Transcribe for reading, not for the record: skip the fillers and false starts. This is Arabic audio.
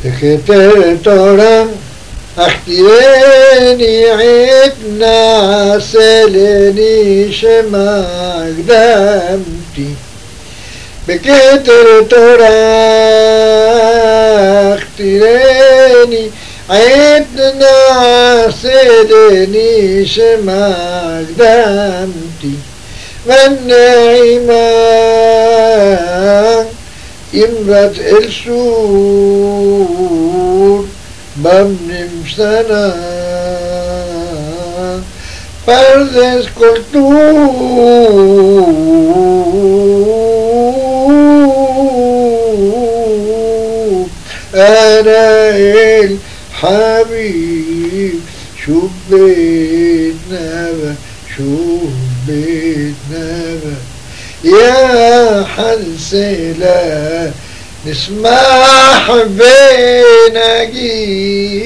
بخطر تورا اختياني عدنا سلني شما قدامتي بكتر تورا اختياني عدنا سلني شما قدامتي والنعمة إمرت السور بمنم سنة فردس كلتوب أنا الحبيب شوف بيتنا شوف بيتنا يا حنسلا نسمح بيناجي